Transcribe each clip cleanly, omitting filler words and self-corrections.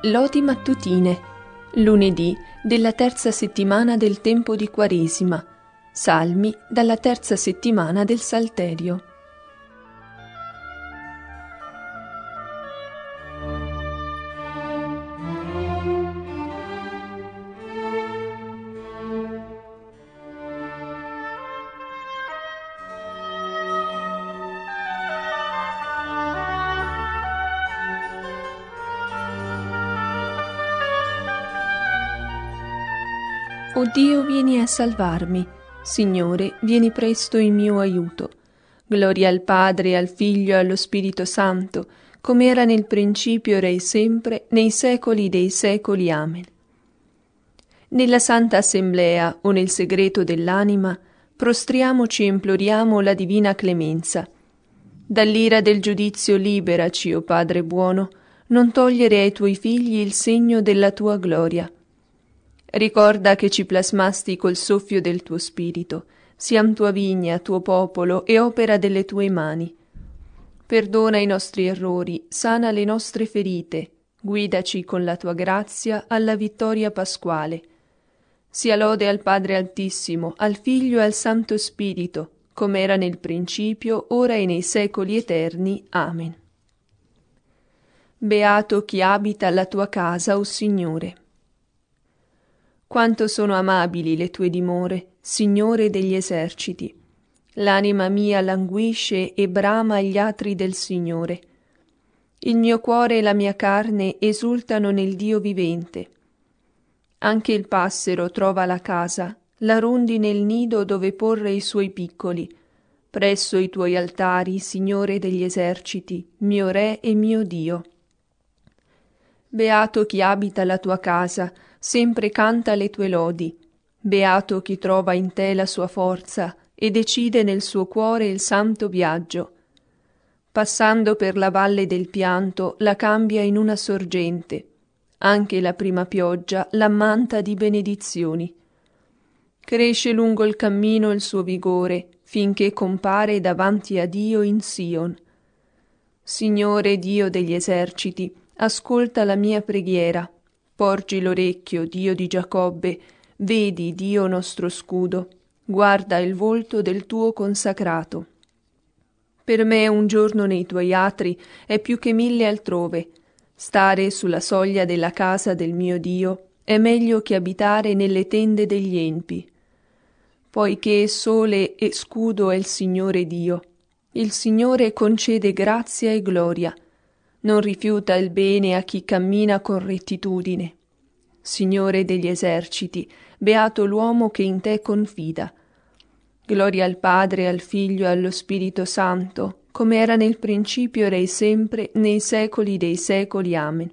Lodi mattutine, lunedì della terza settimana del tempo di Quaresima, salmi dalla terza settimana del Salterio. O Dio, vieni a salvarmi. Signore, vieni presto in mio aiuto. Gloria al Padre, al Figlio e allo Spirito Santo, come era nel principio, ora e sempre, nei secoli dei secoli. Amen. Nella Santa Assemblea o nel segreto dell'anima, prostriamoci e imploriamo la divina clemenza. Dall'ira del giudizio liberaci, o Padre buono, non togliere ai tuoi figli il segno della tua gloria. Ricorda che ci plasmasti col soffio del tuo spirito, siam tua vigna, tuo popolo e opera delle tue mani. Perdona i nostri errori, sana le nostre ferite, guidaci con la tua grazia alla vittoria pasquale. Sia lode al Padre Altissimo, al Figlio e al Santo Spirito, come era nel principio, ora e nei secoli eterni. Amen. Beato chi abita alla tua casa, o Signore. Quanto sono amabili le tue dimore, Signore degli eserciti. L'anima mia languisce e brama agli atri del Signore. Il mio cuore e la mia carne esultano nel Dio vivente. Anche il passero trova la casa, la rondine il nido dove porre i suoi piccoli. Presso i tuoi altari, Signore degli eserciti, mio Re e mio Dio. Beato chi abita la tua casa, sempre canta le tue lodi. Beato chi trova in te la sua forza e decide nel suo cuore il santo viaggio. Passando per la valle del pianto la cambia in una sorgente. Anche la prima pioggia l'ammanta di benedizioni. Cresce lungo il cammino il suo vigore, finché compare davanti a Dio in Sion. Signore Dio degli eserciti, ascolta la mia preghiera. Porgi l'orecchio, Dio di Giacobbe, vedi, Dio nostro scudo, guarda il volto del tuo consacrato. Per me un giorno nei tuoi atri è più che 1000 altrove. Stare sulla soglia della casa del mio Dio è meglio che abitare nelle tende degli empi. Poiché sole e scudo è il Signore Dio, il Signore concede grazia e gloria. Non rifiuta il bene a chi cammina con rettitudine. Signore degli eserciti, beato l'uomo che in te confida. Gloria al Padre, al Figlio e allo Spirito Santo, come era nel principio, ora e sempre, nei secoli dei secoli. Amen.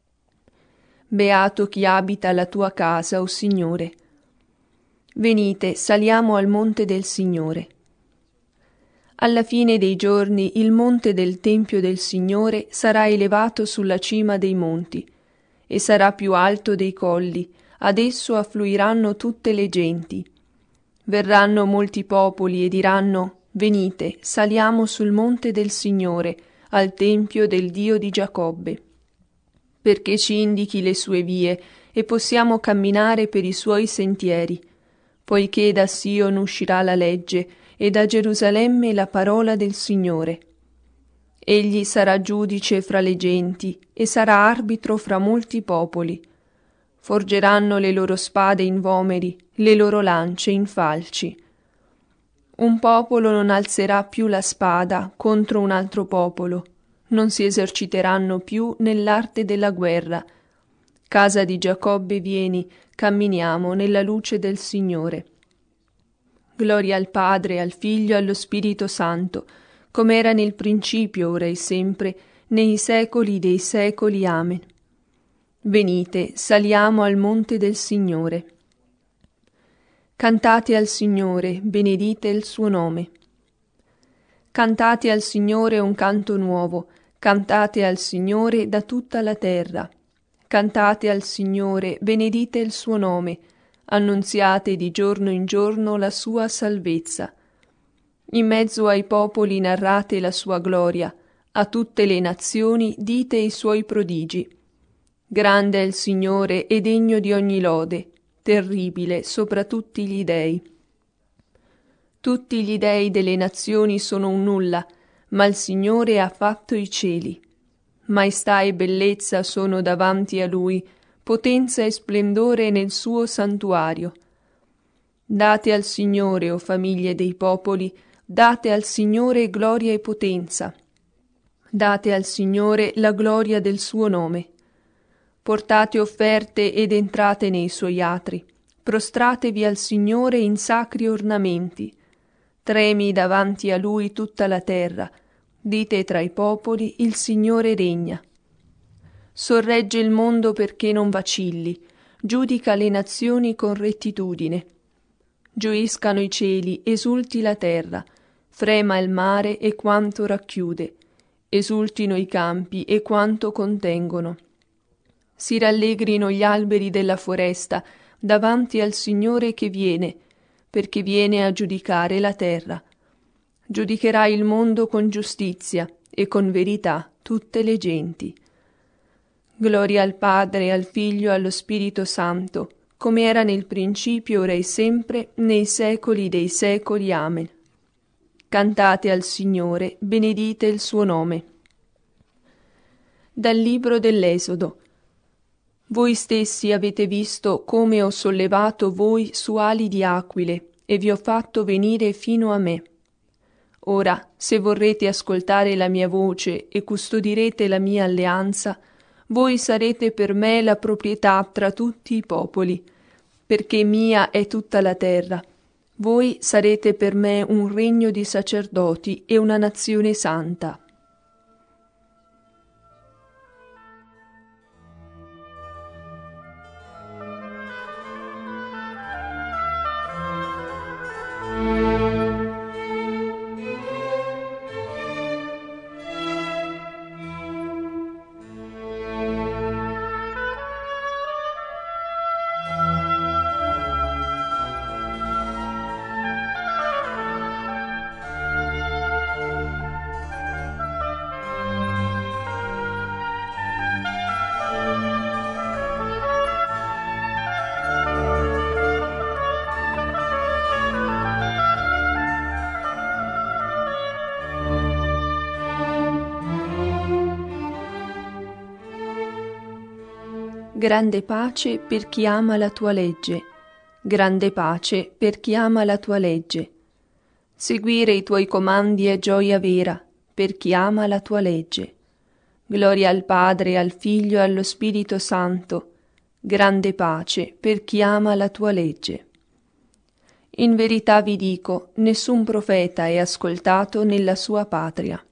Beato chi abita la tua casa, o Signore. Venite, saliamo al monte del Signore. Alla fine dei giorni il monte del Tempio del Signore sarà elevato sulla cima dei monti e sarà più alto dei colli, ad esso affluiranno tutte le genti. Verranno molti popoli e diranno: venite, saliamo sul monte del Signore, al Tempio del Dio di Giacobbe, perché ci indichi le sue vie e possiamo camminare per i suoi sentieri, poiché da Sion uscirà la legge e da Gerusalemme la parola del Signore. Egli sarà giudice fra le genti e sarà arbitro fra molti popoli. Forgeranno le loro spade in vomeri, le loro lance in falci. Un popolo non alzerà più la spada contro un altro popolo, non si eserciteranno più nell'arte della guerra. Casa di Giacobbe, vieni, camminiamo nella luce del Signore. Gloria al Padre, al Figlio e allo Spirito Santo, come era nel principio, ora e sempre, nei secoli dei secoli. Amen. Venite, saliamo al monte del Signore. Cantate al Signore, benedite il suo nome. Cantate al Signore un canto nuovo, cantate al Signore da tutta la terra. Cantate al Signore, benedite il suo nome, annunziate di giorno in giorno la sua salvezza. In mezzo ai popoli narrate la sua gloria, a tutte le nazioni dite i suoi prodigi. Grande è il Signore e degno di ogni lode, terribile sopra tutti gli dei. Tutti gli dei delle nazioni sono un nulla, ma il Signore ha fatto i cieli. Maestà e bellezza sono davanti a Lui, potenza e splendore nel suo santuario. Date al Signore, o famiglie dei popoli, date al Signore gloria e potenza. Date al Signore la gloria del suo nome. Portate offerte ed entrate nei suoi atri. Prostratevi al Signore in sacri ornamenti. Tremi davanti a Lui tutta la terra. Dite tra i popoli, il Signore regna. Sorregge il mondo perché non vacilli. Giudica le nazioni con rettitudine. Gioiscano i cieli, esulti la terra. Frema il mare e quanto racchiude. Esultino i campi e quanto contengono. Si rallegrino gli alberi della foresta davanti al Signore che viene, perché viene a giudicare la terra. Giudicherà il mondo con giustizia e con verità tutte le genti. Gloria al Padre, al Figlio e allo Spirito Santo, come era nel principio, ora e sempre, nei secoli dei secoli. Amen. Cantate al Signore, benedite il suo nome. Dal libro dell'Esodo. Voi stessi avete visto come ho sollevato voi su ali di aquile e vi ho fatto venire fino a me. Ora, se vorrete ascoltare la mia voce e custodirete la mia alleanza, voi sarete per me la proprietà tra tutti i popoli, perché mia è tutta la terra. Voi sarete per me un regno di sacerdoti e una nazione santa. Grande pace per chi ama la tua legge, grande pace per chi ama la tua legge. Seguire i tuoi comandi è gioia vera per chi ama la tua legge. Gloria al Padre, al Figlio e allo Spirito Santo, grande pace per chi ama la tua legge. In verità vi dico, nessun profeta è ascoltato nella sua patria.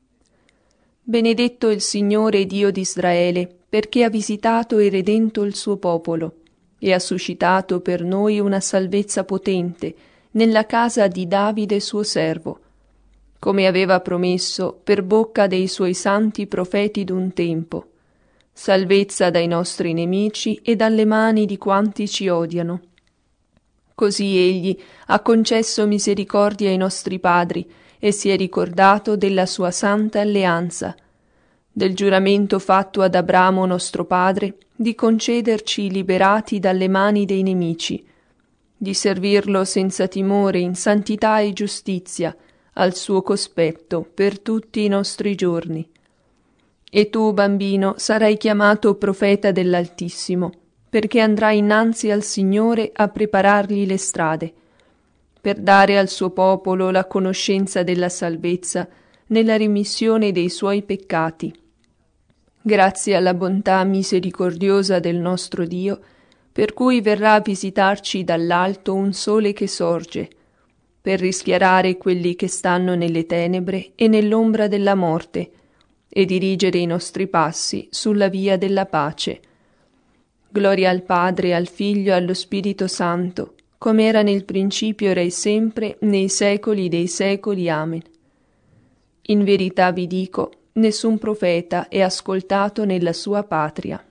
Benedetto il Signore Dio di Israele, perché ha visitato e redento il suo popolo, e ha suscitato per noi una salvezza potente nella casa di Davide suo servo, come aveva promesso per bocca dei suoi santi profeti d'un tempo, salvezza dai nostri nemici e dalle mani di quanti ci odiano. Così egli ha concesso misericordia ai nostri padri e si è ricordato della sua santa alleanza, del giuramento fatto ad Abramo nostro padre di concederci liberati dalle mani dei nemici, di servirlo senza timore in santità e giustizia al suo cospetto per tutti i nostri giorni. E tu, bambino, sarai chiamato profeta dell'Altissimo, perché andrai innanzi al Signore a preparargli le strade, per dare al suo popolo la conoscenza della salvezza nella remissione dei suoi peccati. Grazie alla bontà misericordiosa del nostro Dio, per cui verrà a visitarci dall'alto un sole che sorge, per rischiarare quelli che stanno nelle tenebre e nell'ombra della morte, e dirigere i nostri passi sulla via della pace. Gloria al Padre, al Figlio e allo Spirito Santo, come era nel principio, ora e sempre, nei secoli dei secoli. Amen. In verità vi dico, nessun profeta è ascoltato nella sua patria.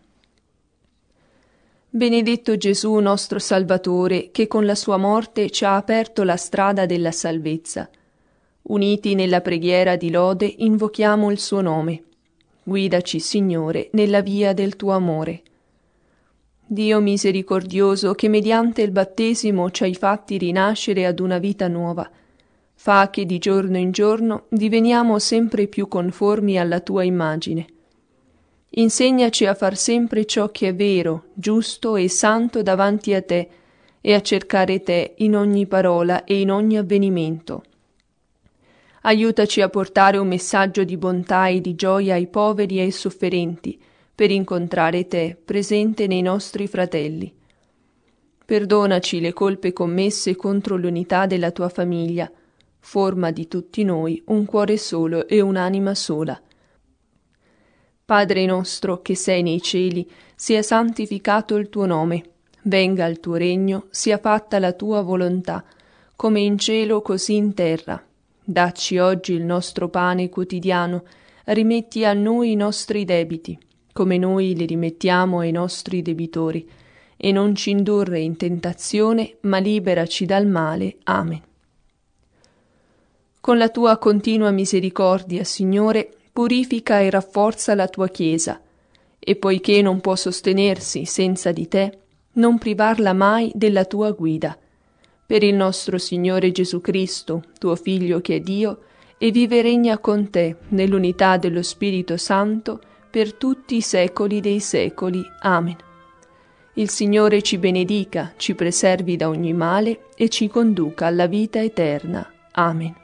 Benedetto Gesù nostro Salvatore, che con la sua morte ci ha aperto la strada della salvezza. Uniti nella preghiera di lode invochiamo il suo nome. Guidaci, Signore, nella via del tuo amore. Dio misericordioso, che mediante il battesimo ci hai fatti rinascere ad una vita nuova, fa che di giorno in giorno diveniamo sempre più conformi alla tua immagine. Insegnaci a far sempre ciò che è vero, giusto e santo davanti a te, e a cercare te in ogni parola e in ogni avvenimento. Aiutaci a portare un messaggio di bontà e di gioia ai poveri e ai sofferenti, per incontrare te presente nei nostri fratelli. Perdonaci le colpe commesse contro l'unità della tua famiglia. Forma di tutti noi un cuore solo e un'anima sola. Padre nostro che sei nei cieli, sia santificato il tuo nome. Venga il tuo regno, sia fatta la tua volontà, come in cielo così in terra. Dacci oggi il nostro pane quotidiano, rimetti a noi i nostri debiti, come noi li rimettiamo ai nostri debitori, e non ci indurre in tentazione, ma liberaci dal male. Amen. Con la tua continua misericordia, Signore, purifica e rafforza la tua Chiesa, e poiché non può sostenersi senza di te, non privarla mai della tua guida. Per il nostro Signore Gesù Cristo, tuo Figlio che è Dio, e vive e regna con te nell'unità dello Spirito Santo per tutti i secoli dei secoli. Amen. Il Signore ci benedica, ci preservi da ogni male e ci conduca alla vita eterna. Amen.